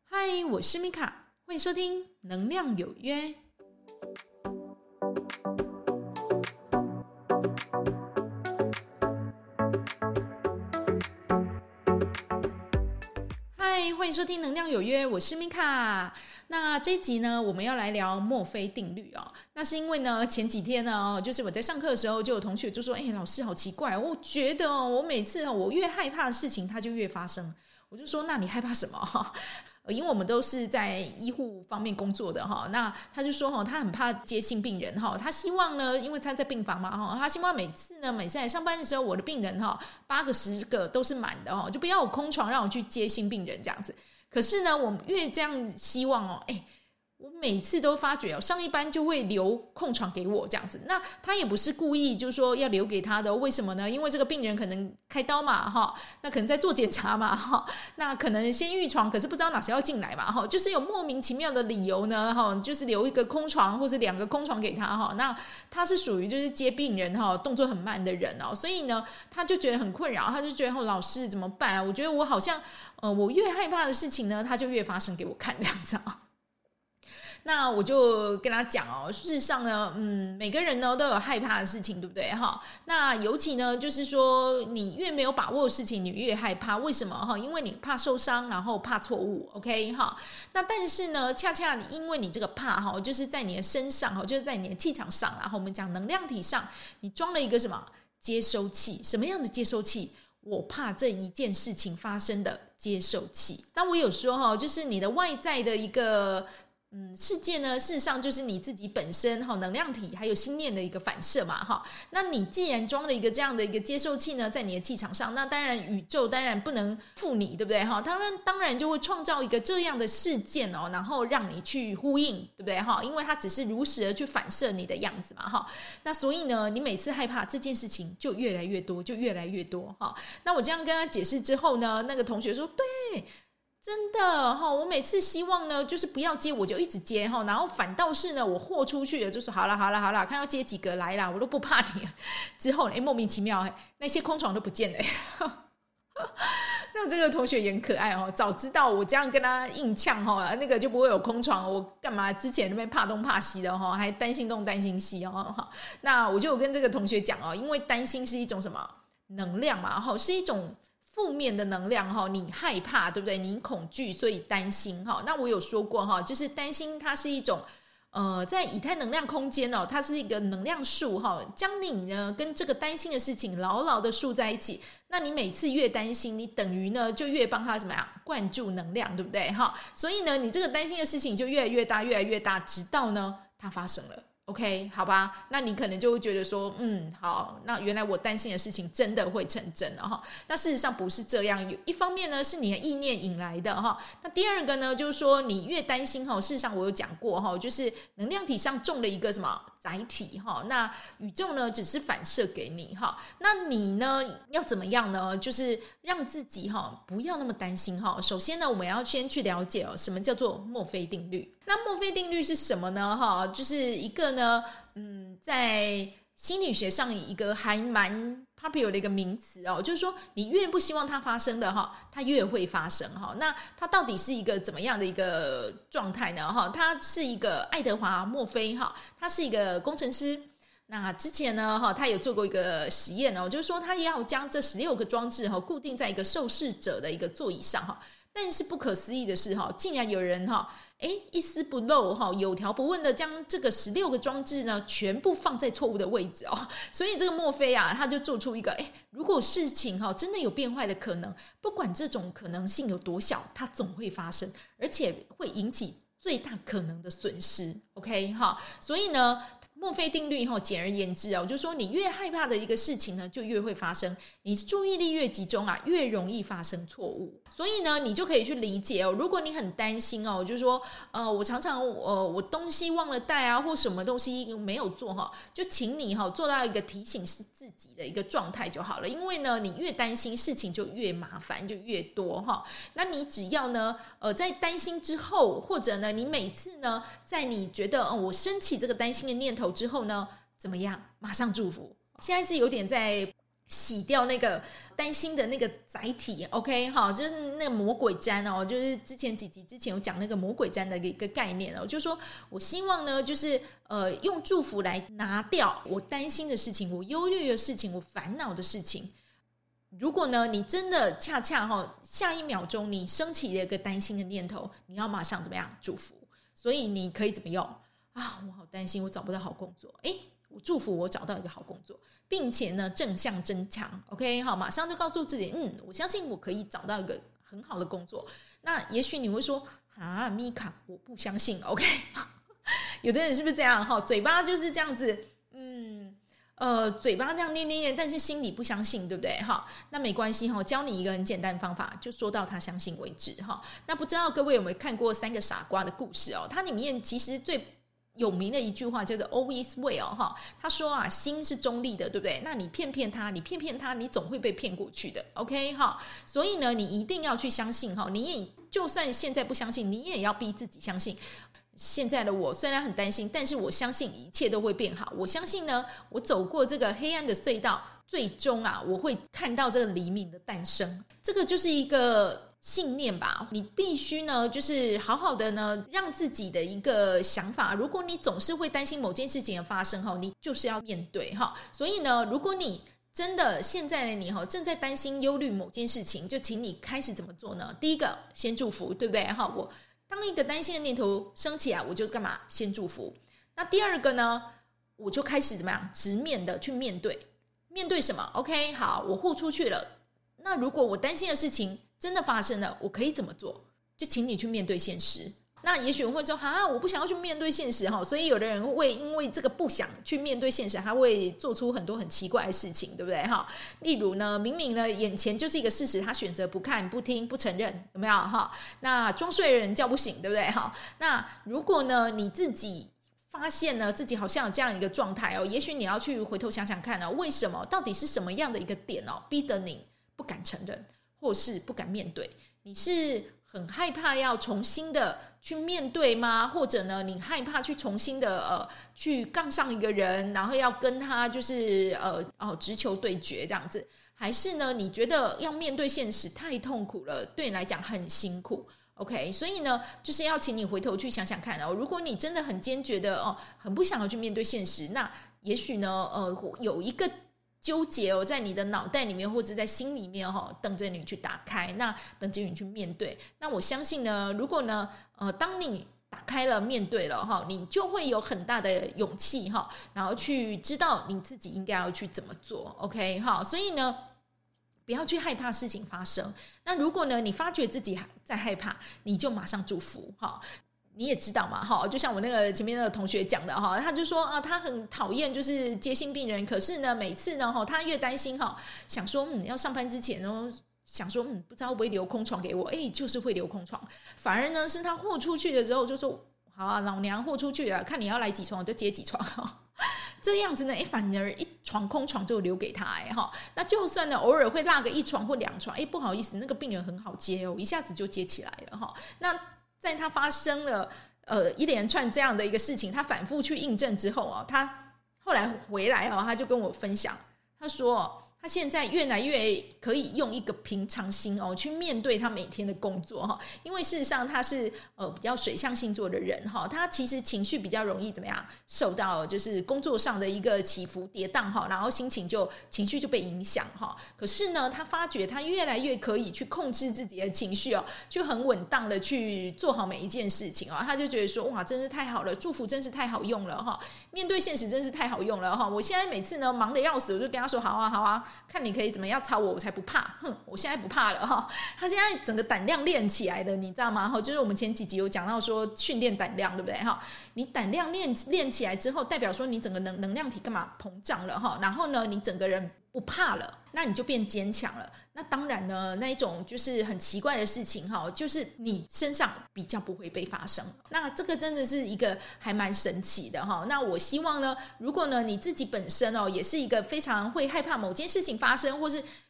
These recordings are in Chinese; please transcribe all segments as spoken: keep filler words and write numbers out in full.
嗨，我是米卡，欢迎收听能量有约。嗨，欢迎收听能量有约，我是米卡。那这一集呢，我们要来聊墨菲定律哦。那是因为呢，前几天呢，就是我在上课的时候，就有同学就说：“哎、欸，老师好奇怪，我觉得哦，我每次我越害怕的事情，它就越发生。”我就说：“那你害怕什么？”因为我们都是在医护方面工作的哈，那他就说他很怕接性病人哈，他希望呢，因为他在病房嘛哈，他希望每次呢，每次来上班的时候，我的病人哈八个十个都是满的哈，就不要有空床让我去接性病人这样子。可是呢，我越这样希望哦，哎。我每次都发觉哦，上一班就会留空床给我这样子，那他也不是故意就是说要留给他的，为什么呢？因为这个病人可能开刀嘛哈，那可能在做检查嘛哈，那可能先预床，可是不知道哪时要进来嘛哈，就是有莫名其妙的理由呢哈，就是留一个空床或者两个空床给他哈，那他是属于就是接病人哈，动作很慢的人哦，所以呢他就觉得很困扰，他就觉得、哦、老师怎么办啊？我觉得我好像呃我越害怕的事情呢，他就越发生给我看这样子啊。那我就跟他讲哦，事实上呢，嗯，每个人呢都有害怕的事情，对不对哈？那尤其呢，就是说你越没有把握的事情，你越害怕，为什么哈？因为你怕受伤，然后怕错误 ，OK 哈？那但是呢，恰恰因为你这个怕哈，就是在你的身上哈，就是在你的气场上，然后我们讲能量体上，你装了一个什么接收器？什么样的接收器？我怕这一件事情发生的接收器。那我有说哈，就是你的外在的一个。嗯，世界呢，事实上就是你自己本身哈，能量体还有心念的一个反射嘛哈。那你既然装了一个这样的一个接受器呢，在你的气场上，那当然宇宙当然不能负你，对不对哈？当然当然就会创造一个这样的事件哦，然后让你去呼应，对不对哈？因为它只是如实的去反射你的样子嘛哈。那所以呢，你每次害怕这件事情就越来越多，就越来越多哈。那我这样跟他解释之后呢，那个同学说对。真的哈，我每次希望呢，就是不要接我就一直接哈，然后反倒是呢，我豁出去了，就说好了好了好了，看要接几个来啦，我都不怕你。之后哎，莫名其妙那些空床都不见了。那这个同学也很可爱哦，早知道我这样跟他硬呛哈，那个就不会有空床，我干嘛之前那边怕东怕西的哈，还担心东担心西哦。那我就有跟这个同学讲哦，因为担心是一种什么能量嘛哈，是一种。负面的能量哈，你害怕对不对？你恐惧，所以担心哈。那我有说过哈，就是担心它是一种呃，在以太能量空间哦，它是一个能量束哈，将你呢跟这个担心的事情牢牢的束在一起。那你每次越担心，你等于呢就越帮它怎么样灌注能量，对不对哈？所以呢，你这个担心的事情就越来越大，越来越大，直到呢它发生了。OK， 好吧，那你可能就会觉得说，嗯，好，那原来我担心的事情真的会成真了哈。那事实上不是这样，有一方面呢是你的意念引来的哈。那第二个呢，就是说你越担心哈，事实上我有讲过哈，就是能量体上中了一个什么载体哈，那宇宙呢只是反射给你哈。那你呢要怎么样呢？就是让自己哈不要那么担心哈。首先呢，我们要先去了解哦，什么叫做墨菲定律。那墨菲定律是什么呢？哈，就是一个呢，嗯，在心理学上一个还蛮 popular 的一个名词哦，就是说你越不希望它发生的哈，它越会发生哈。那它到底是一个怎么样的一个状态呢？哈，他是一个爱德华墨菲哈，他是一个工程师。那之前呢，哈，他有做过一个实验哦，就是说他要将这十六个装置哈固定在一个受试者的一个座椅上哈。但是不可思议的是哈，竟然有人哈，哎，一丝不漏哈，有条不紊的将这个十六个装置呢全部放在错误的位置哦。所以这个墨菲啊，他就做出一个，哎，如果事情哈真的有变坏的可能，不管这种可能性有多小，它总会发生，而且会引起最大可能的损失。OK 哈，所以呢。墨菲定律哈，简而言之哦，就是说你越害怕的一个事情呢，就越会发生；你注意力越集中啊，越容易发生错误。所以呢，你就可以去理解哦。如果你很担心哦，就是说，呃，我常常呃，我东西忘了带啊，或什么东西没有做哈，就请你哈做到一个提醒是自己的一个状态就好了。因为呢，你越担心，事情就越麻烦，就越多哈。那你只要呢，呃，在担心之后，或者呢，你每次呢，在你觉得哦，我升起这个担心的念头之后呢，怎么样？马上祝福。现在是有点在洗掉那个担心的那个载体 OK 哈，就是那个魔鬼毡哦，就是之前几集之前有讲那个魔鬼毡的一个概念哦，就是说我希望呢就是呃用祝福来拿掉我担心的事情，我忧虑的事情，我烦恼的事情。如果呢你真的恰恰哈下一秒钟你升起了一个担心的念头，你要马上怎么样祝福，所以你可以怎么用啊？我好担心我找不到好工作，诶我祝福我找到一个好工作，并且呢正向增强 OK 好，马上就告诉自己嗯，我相信我可以找到一个很好的工作。那也许你会说啊，米卡我不相信 OK 有的人是不是这样哈？嘴巴就是这样子嗯呃，嘴巴这样念念念，但是心里不相信，对不对哈？那没关系哈，教你一个很简单的方法，就说到他相信为止哈。那不知道各位有没有看过三个傻瓜的故事哦？它里面其实最有名的一句话叫做 always well 哈，他说啊，心是中立的，对不对？那你骗骗他，你骗骗他，你总会被骗过去的 OK 哈。所以呢，你一定要去相信哈，你也就算现在不相信，你也要逼自己相信。现在的我虽然很担心，但是我相信一切都会变好。我相信呢，我走过这个黑暗的隧道，最终啊，我会看到这个黎明的诞生。这个就是一个信念吧，你必须呢就是好好的呢让自己的一个想法，如果你总是会担心某件事情的发生，你就是要面对。所以呢，如果你真的现在的你正在担心忧虑某件事情，就请你开始怎么做呢？第一个先祝福，对不对？我当一个担心的念头升起来，我就干嘛？先祝福。那第二个呢，我就开始怎么样？直面的去面对。面对什么 OK 好，我豁出去了。那如果我担心的事情真的发生了，我可以怎么做？就请你去面对现实。那也许我会说啊，我不想要去面对现实，所以有的人会因为这个不想去面对现实，他会做出很多很奇怪的事情，对不对？例如呢，明明呢眼前就是一个事实，他选择不看、不听、不承认，有没有？那装睡的人叫不醒，对不对？那如果呢你自己发现呢自己好像有这样一个状态哦，也许你要去回头想想看哦，为什么？到底是什么样的一个点哦，逼得你不敢承认，或是不敢面对？你是很害怕要重新的去面对吗？或者呢你害怕去重新的呃去杠上一个人，然后要跟他就是呃哦直球对决这样子？还是呢你觉得要面对现实太痛苦了，对你来讲很辛苦？OK， 所以呢，就是要请你回头去想想看哦。如果你真的很坚决的哦，很不想要去面对现实，那也许呢，呃，有一个纠结哦，在你的脑袋里面或者在心里面哈、哦，等着你去打开，那等着你去面对。那我相信呢，如果呢，呃，当你打开了面对了哈，你就会有很大的勇气哈，然后去知道你自己应该要去怎么做。OK 哈，所以呢，不要去害怕事情发生。那如果呢你发觉自己在害怕，你就马上祝福。你也知道嘛，就像我那个前面那个同学讲的，他就说啊，他很讨厌就是接新病人，可是呢每次呢他越担心想说嗯要上班之前呢想说嗯不知道会不会留空床给我，哎就是会留空床，反而呢是他豁出去的时候就说好啊，老娘豁出去了，看你要来几床我就接几床这样子呢，反而一床空床就留给他哎哈，那就算呢偶尔会落个一床或两床，哎不好意思，那个病人很好接哦，一下子就接起来了哈。那在他发生了呃一连串这样的一个事情，他反复去印证之后啊，他后来回来哦，他就跟我分享，他说他现在越来越可以用一个平常心哦去面对他每天的工作哈，因为事实上他是呃比较水象星座的人哈，他其实情绪比较容易怎么样受到就是工作上的一个起伏跌宕哈，然后心情就情绪就被影响哈。可是呢，他发觉他越来越可以去控制自己的情绪哦，就很稳当的去做好每一件事情哦。他就觉得说哇，真是太好了，祝福真是太好用了哈，面对现实真是太好用了哈。我现在每次呢忙得要死，我就跟他说好啊好啊。看你可以怎么样吵我，我才不怕！哼，我现在不怕了哈。他现在整个胆量练起来的，你知道吗？哈，就是我们前几集有讲到说训练胆量，对不对？哈，你胆量练练起来之后，代表说你整个能能量体干嘛膨胀了哈？然后呢，你整个人不怕了，那你就变坚强了。那当然呢，那一种就是很奇怪的事情哈，就是你身上比较不会被发生。那这个真的是一个还蛮神奇的哈。那我希望呢，如果呢你自己本身哦也是一个非常会害怕某件事情发生，或是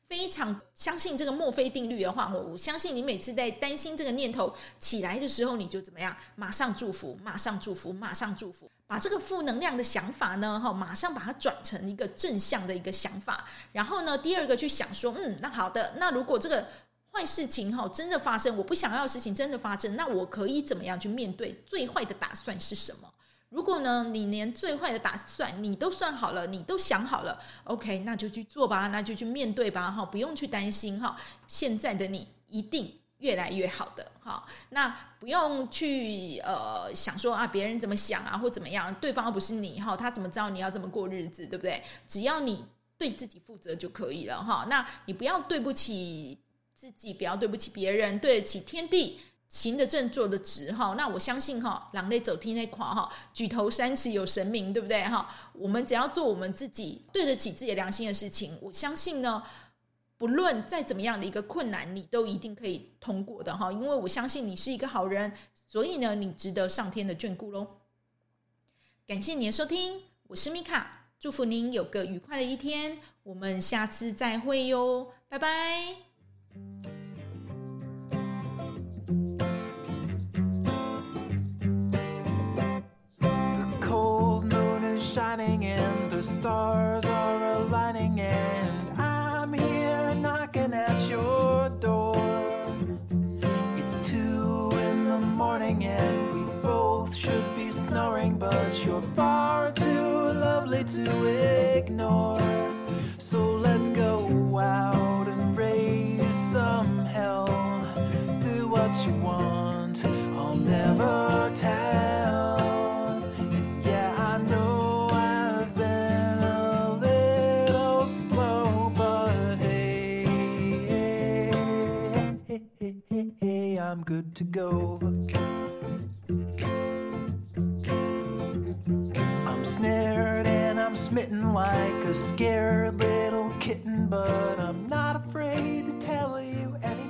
非常相信这个墨菲定律的话，我相信你每次在担心这个念头起来的时候，你就怎么样？马上祝福，马上祝福，马上祝福，把这个负能量的想法呢，马上把它转成一个正向的一个想法。然后呢，第二个去想说，嗯，那好的，那如果这个坏事情真的发生，我不想要的事情真的发生，那我可以怎么样去面对？最坏的打算是什么？如果呢，你连最坏的打算你都算好了，你都想好了 ，OK， 那就去做吧，那就去面对吧，不用去担心，现在的你一定越来越好的，那不用去呃想说啊别人怎么想啊或怎么样，对方不是你，他怎么知道你要怎么过日子，对不对？只要你对自己负责就可以了，那你不要对不起自己，不要对不起别人，对得起天地，行得正坐得直，那我相信人类走天那垮，举头三尺有神明，对不对？我们只要做我们自己对得起自己的良心的事情，我相信呢不论再怎么样的一个困难你都一定可以通过的，因为我相信你是一个好人，所以呢你值得上天的眷顾咯。感谢你的收听，我是米卡，祝福您有个愉快的一天，我们下次再会哟，拜拜。 Shining and the stars are aligning, and I'm here knocking at your door. It's two in the morning and we both should be snoring, but you're far too lovely to ignore. So let's go out and raise some hell. Do what you want, I'll never tell.I'm good to go. I'm snared and I'm smitten like a scared little kitten, but I'm not afraid to tell you anything.